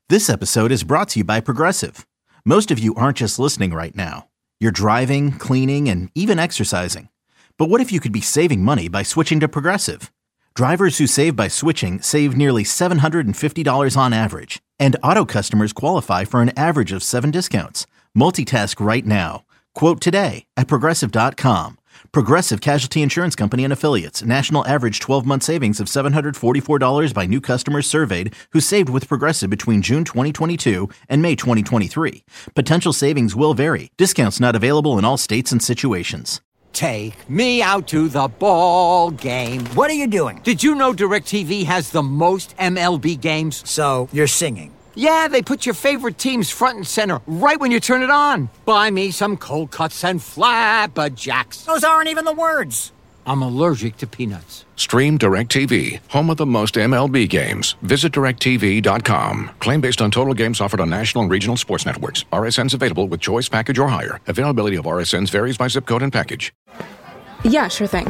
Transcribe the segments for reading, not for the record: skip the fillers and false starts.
This episode is brought to you by Progressive. Most of you aren't just listening right now. You're driving, cleaning, and even exercising. But what if you could be saving money by switching to Progressive? Drivers who save by switching save nearly $750 on average. And auto customers qualify for an average of 7 discounts. Multitask right now. Quote today at Progressive.com. Progressive Casualty Insurance Company and Affiliates. National average 12-month savings of $744 by new customers surveyed who saved with Progressive between June 2022 and May 2023. Potential savings will vary. Discounts not available in all states and situations. Take me out to the ball game. What are you doing? Did you know DirecTV has the most MLB games? So, you're singing. Yeah, they put your favorite teams front and center right when you turn it on. Buy me some cold cuts and flapjacks. Those aren't even the words. I'm allergic to peanuts. Stream DirecTV, home of the most MLB games. Visit DirecTV.com. Claim based on total games offered on national and regional sports networks. RSNs available with choice package or higher. Availability of RSNs varies by zip code and package. Yeah, sure thing.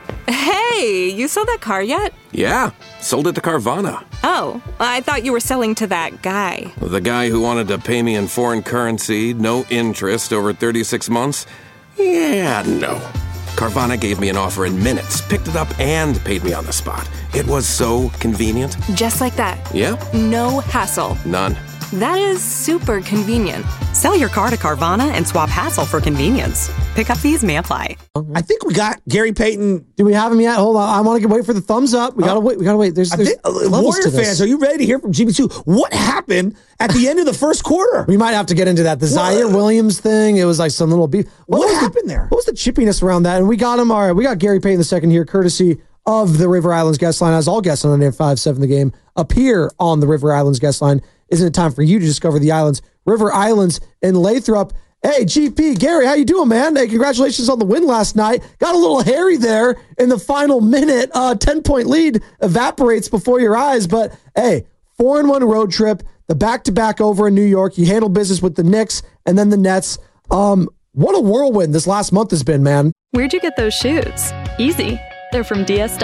Hey, you sold that car yet? Yeah, sold it to Carvana. Oh, I thought you were selling to that guy. The guy who wanted to pay me in foreign currency, no interest, over 36 months? Yeah, no. Carvana gave me an offer in minutes, picked it up, and paid me on the spot. It was so convenient. Just like that. Yeah? No hassle. None. That is super convenient. Sell your car to Carvana and swap hassle for convenience. Pickup fees may apply. I think we got Gary Payton. Do we have him yet? Hold on. I want to wait for the thumbs up. We gotta wait. We gotta wait. There's Warrior fans, are you ready to hear from GB2? What happened at the end of the first quarter? We might have to get into that. The Zaire Williams thing. It was like some little beef. What happened there? What was the chippiness around that? And we got him. All right. We got Gary Payton II here, courtesy of the River Islands guest line. As all guests on 5-7 The Game appear on the River Islands guest line. Isn't it time for you to discover the islands? River Islands in Lathrop. Hey, GP, Gary, how you doing, man? Hey, congratulations on the win last night. Got a little hairy there in the final minute. 10-point lead evaporates before your eyes. But, hey, 4-1 road trip, the back-to-back over in New York. You handled business with the Knicks and then the Nets. What a whirlwind this last month has been, man. Where'd you get those shoes? Easy. They're from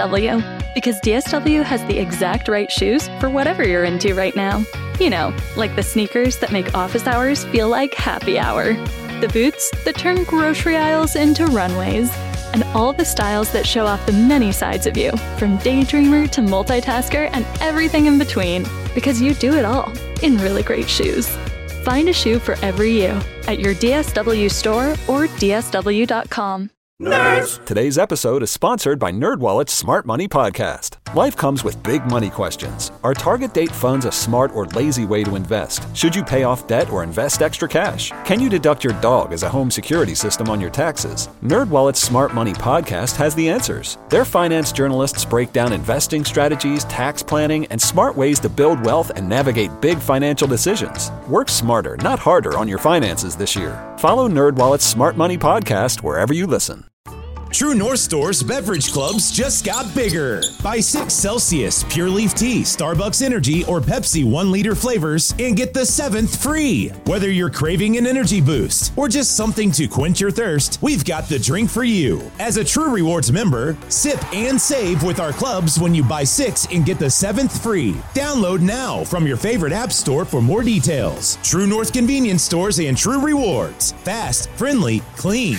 DSW. Because DSW has the exact right shoes for whatever you're into right now. You know, like the sneakers that make office hours feel like happy hour. The boots that turn grocery aisles into runways. And all the styles that show off the many sides of you, from daydreamer to multitasker and everything in between. Because you do it all in really great shoes. Find a shoe for every you at your DSW store or DSW.com. Nerds! Today's episode is sponsored by NerdWallet's Smart Money Podcast. Life comes with big money questions. Are target date funds a smart or lazy way to invest? Should you pay off debt or invest extra cash? Can you deduct your dog as a home security system on your taxes? NerdWallet's Smart Money Podcast has the answers. Their finance journalists break down investing strategies, tax planning, and smart ways to build wealth and navigate big financial decisions. Work smarter, not harder on your finances this year. Follow NerdWallet's Smart Money Podcast wherever you listen. True North Store's beverage clubs just got bigger. Buy 6 Celsius, Pure Leaf Tea, Starbucks Energy, or Pepsi 1-liter flavors and get the 7th free. Whether you're craving an energy boost or just something to quench your thirst, we've got the drink for you. As a True Rewards member, sip and save with our clubs when you buy 6 and get the 7th free. Download now from your favorite app store for more details. True North Convenience Stores and True Rewards. Fast, friendly, clean.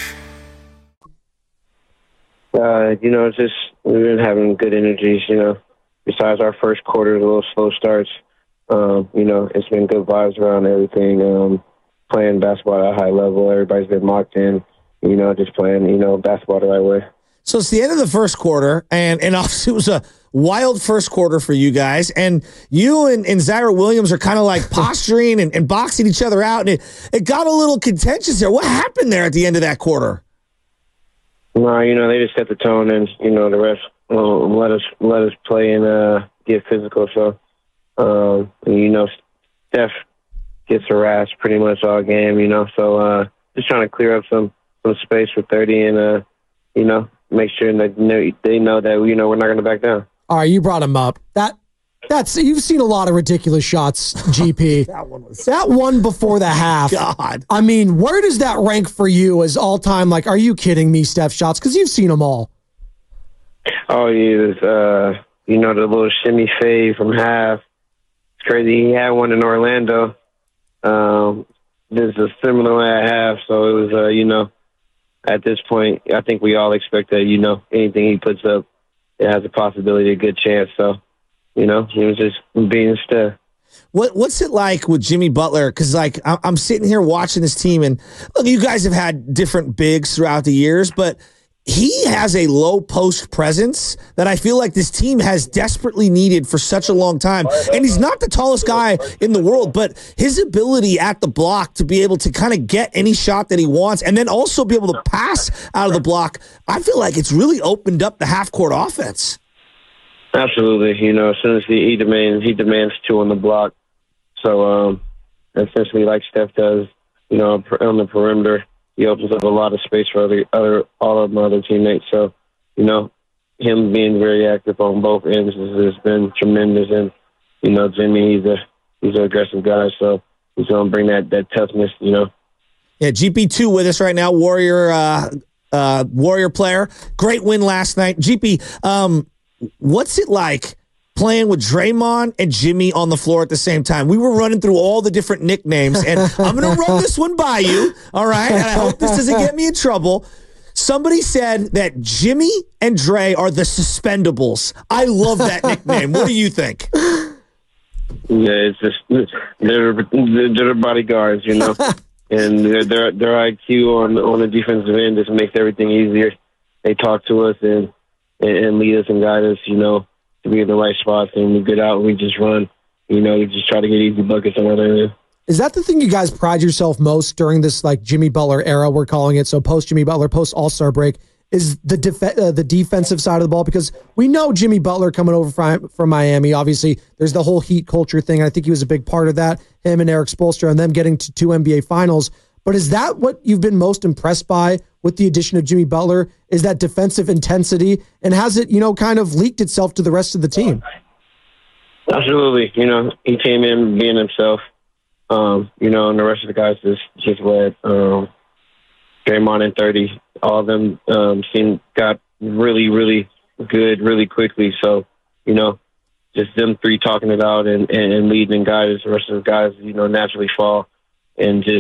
Just we've been having good energies, besides our first quarter, a little slow starts. It's been good vibes around everything. Playing basketball at a high level. Everybody's been locked in, just playing, basketball the right way. So it's the end of the first quarter, and obviously it was a wild first quarter for you guys. And you and Zaire Williams are kind of like posturing and boxing each other out, and it got a little contentious there. What happened there at the end of that quarter? No, they just set the tone, and the refs let us play and get physical. So, Steph gets harassed pretty much all game. So just trying to clear up some space for 30, and make sure that they know that we're not going to back down. All right, you brought him up. That's you've seen a lot of ridiculous shots, GP. That one before the half. God. I mean, where does that rank for you as all time? Like, are you kidding me, Steph shots? Because you've seen them all. Oh, yeah. The little shimmy fade from half. It's crazy. He had one in Orlando. This is a similar one I have. So it was, at this point, I think we all expect that, anything he puts up, it has a possibility, a good chance. So, he was just being stiff. What's it like with Jimmy Butler? Because, I'm sitting here watching this team, and look, you guys have had different bigs throughout the years, but he has a low post presence that I feel like this team has desperately needed for such a long time. And he's not the tallest guy in the world, but his ability at the block to be able to kind of get any shot that he wants and then also be able to pass out of the block, I feel like it's really opened up the half-court offense. Absolutely. As soon as he demands two on the block. So, essentially, like Steph does, on the perimeter, he opens up a lot of space for all of my other teammates. So, him being very active on both ends has been tremendous. And, Jimmy, he's an aggressive guy, so he's going to bring that toughness, Yeah, GP2 with us right now, Warrior player. Great win last night. GP, what's it like playing with Draymond and Jimmy on the floor at the same time? We were running through all the different nicknames, and I'm going to run this one by you, all right? And I hope this doesn't get me in trouble. Somebody said that Jimmy and Dre are the suspendables. I love that nickname. What do you think? Yeah, it's just they're bodyguards, and their IQ on the defensive end just makes everything easier. They talk to us and lead us and guide us, to be in the right spots, and we get out and we just run. We just try to get easy buckets on the other end. Is that the thing you guys pride yourself most during this Jimmy Butler era, we're calling it? So post Jimmy Butler, post All-Star break, is the defensive side of the ball? Because we know Jimmy Butler coming over from Miami. Obviously, there's the whole Heat culture thing. I think he was a big part of that, him and Eric Spoelstra, and them getting to 2 NBA Finals. But is that what you've been most impressed by with the addition of Jimmy Butler? Is that defensive intensity? And has it, kind of leaked itself to the rest of the team? Absolutely. He came in being himself. And the rest of the guys just led. Draymond and 30, all of them got really, really good really quickly. So, just them three talking it out and leading guys, the rest of the guys, naturally fall and just,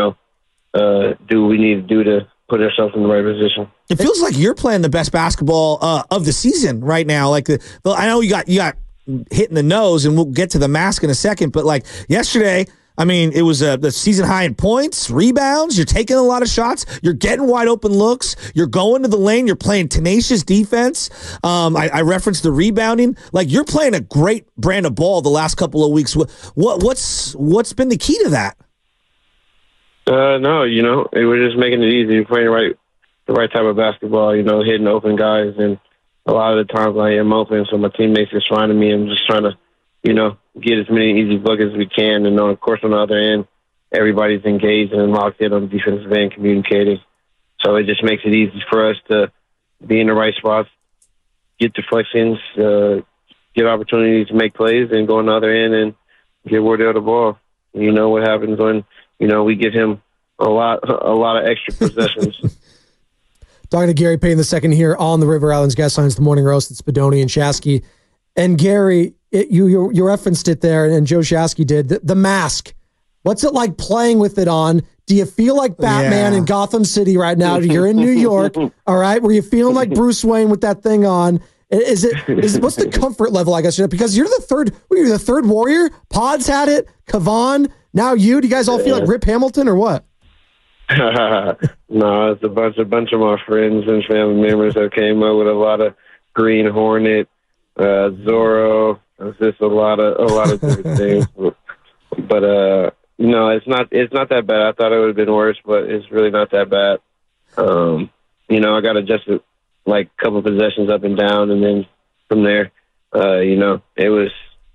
do what we need to do to put ourselves in the right position. It feels like you're playing the best basketball of the season right now. I know you got hit in the nose, and we'll get to the mask in a second, but yesterday, it was the season high in points, rebounds. You're taking a lot of shots. You're getting wide open looks. You're going to the lane. You're playing tenacious defense. I referenced the rebounding. You're playing a great brand of ball the last couple of weeks. What's been the key to that? No, we're just making it easy. We're playing the right type of basketball. Hitting open guys, and a lot of the times I am open, so my teammates are finding me. I'm just trying to, get as many easy buckets as we can. And, of course, on the other end, everybody's engaged and locked in on the defensive end communicating. So it just makes it easy for us to be in the right spots, get deflections, get opportunities to make plays, and go on the other end and get Wardell the ball. You know what happens when, we give him a lot of extra possessions. Talking to Gary Payton II here on the River Islands Guest Lines, the Morning Roast. It's Spadoni and Shasky. And Gary, you referenced it there, and Joe Shasky did. The mask. What's it like playing with it on? Do you feel like Batman in Gotham City right now? You're in New York, all right? Were you feeling like Bruce Wayne with that thing on? What's the comfort level, I guess? Because you're the third Warrior. Pods had it. Kavan. Now you. Do you guys all feel like Rip Hamilton or what? No, it's a bunch of my friends and family members that came up with a lot of Green Hornet, Zorro. It's just a lot of different things. But no, it's not that bad. I thought it would have been worse, but it's really not that bad. I got adjusted a couple of possessions up and down, and then from there, it was,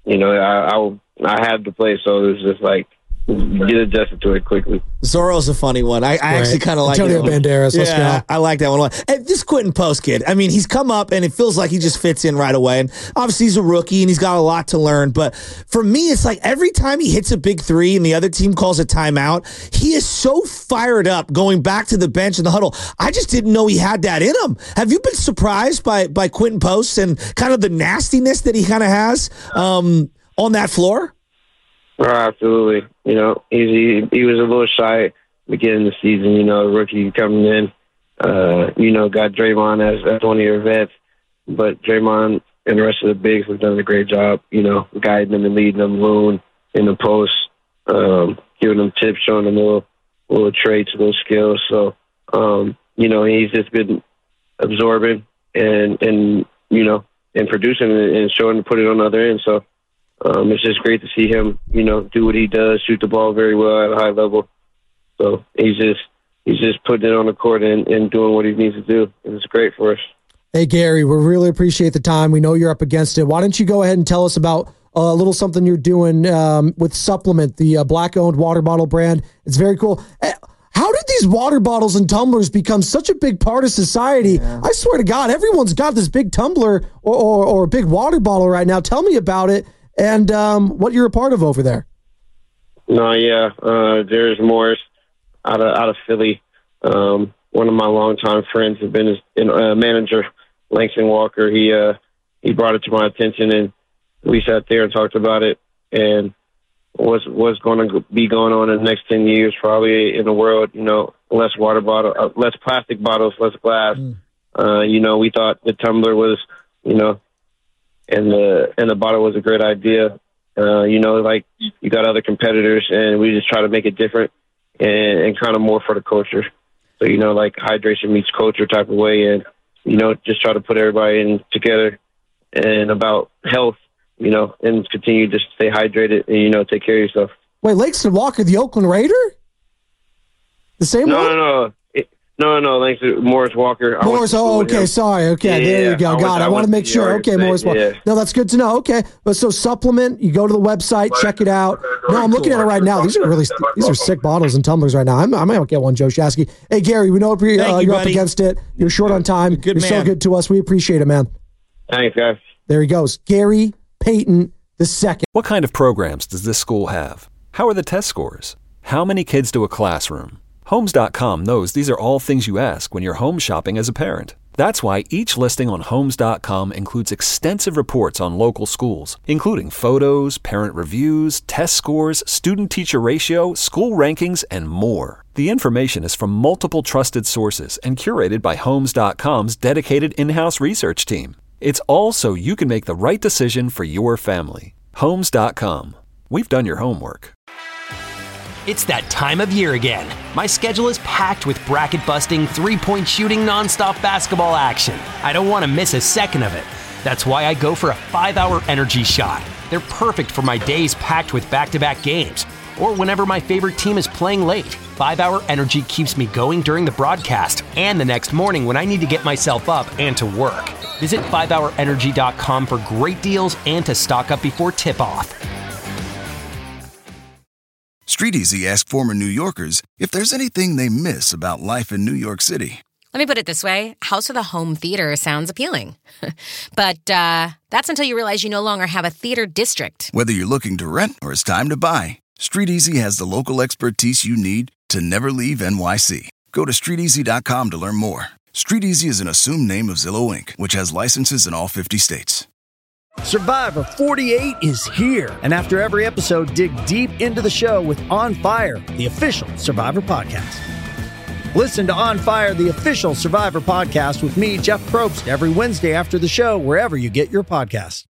I had to play, so it was just get adjusted to it quickly. Zorro's a funny one. I actually kind of like Antonio Banderas. Let's go. I like that one. And this Quentin Post kid, he's come up and it feels like he just fits in right away. And obviously he's a rookie and he's got a lot to learn. But for me, it's every time he hits a big three and the other team calls a timeout, he is so fired up going back to the bench in the huddle. I just didn't know he had that in him. Have you been surprised by Quentin Post and kind of the nastiness that he kind of has on that floor? Absolutely. You know, he was a little shy at the beginning of the season, you know, rookie coming in. You know, got Draymond as one of your vets. But Draymond and the rest of the bigs have done a great job, you know, guiding them and leading them, Loon in the post, giving them tips, showing them little traits, little skills. So, you know, he's just been absorbing and you know, and producing and showing to put it on the other end. So it's just great to see him, you know, do what he does, shoot the ball very well at a high level. So he's just putting it on the court and doing what he needs to do. And it's great for us. Hey, Gary, we really appreciate the time. We know you're up against it. Why don't you go ahead and tell us about a little something you're doing with Supplement, the Black-owned water bottle brand. It's very cool. How did these water bottles and tumblers become such a big part of society? Yeah. I swear to God, everyone's got this big tumbler or a big water bottle right now. Tell me about it and what you're a part of over there. No, yeah. There's Morris out of Philly. One of my longtime friends has been his manager, Langston Walker. He brought it to my attention, and we sat there and talked about it and what's going to be going on in the next 10 years, probably in the world. You know, less water bottle, less plastic bottles, less glass. You know, we thought the tumbler was, you know, and the bottle was a great idea. You know, like you got other competitors, and we just try to make it different and kind of more for the culture. So, you know, like hydration meets culture type of way, and, you know, just try to put everybody in together and about health, you know, and continue to stay hydrated and, you know, take care of yourself. Wait, Langston Walker, the Oakland Raider? The same one? No, Langston, Morris Walker. Morris, okay, sorry. Okay, there you go. Got it. I want to make sure. Okay, Morris Walker. Yeah. No, that's good to know. Okay, but so Supplement, you go to the website, check it out. No, I'm looking at it right now. These are sick bottles and tumblers right now. I might get one, Joe Shasky. Hey, Gary, we know you're up against it. You're short on time. You're so good to us. We appreciate it, man. Thanks, guys. There he goes. Gary Payton II. What kind of programs does this school have? How are the test scores? How many kids do a classroom? Homes.com knows these are all things you ask when you're home shopping as a parent. That's why each listing on Homes.com includes extensive reports on local schools, including photos, parent reviews, test scores, student-teacher ratio, school rankings, and more. The information is from multiple trusted sources and curated by Homes.com's dedicated in-house research team. It's all so you can make the right decision for your family. Homes.com. We've done your homework. It's that time of year again. My schedule is packed with bracket-busting, three-point shooting, nonstop basketball action. I don't want to miss a second of it. That's why I go for a 5-hour energy shot. They're perfect for my days packed with back-to-back games, or whenever my favorite team is playing late. 5-hour energy keeps me going during the broadcast and the next morning when I need to get myself up and to work. Visit 5hourenergy.com for great deals and to stock up before tip-off. StreetEasy asked former New Yorkers if there's anything they miss about life in New York City. Let me put it this way. House with a home theater sounds appealing. But that's until you realize you no longer have a theater district. Whether you're looking to rent or it's time to buy, StreetEasy has the local expertise you need to never leave NYC. Go to StreetEasy.com to learn more. StreetEasy is an assumed name of Zillow Inc., which has licenses in all 50 states. Survivor 48 is here. And after every episode, dig deep into the show with On Fire, the official Survivor podcast. Listen to On Fire, the official Survivor podcast with me, Jeff Probst, every Wednesday after the show, wherever you get your podcasts.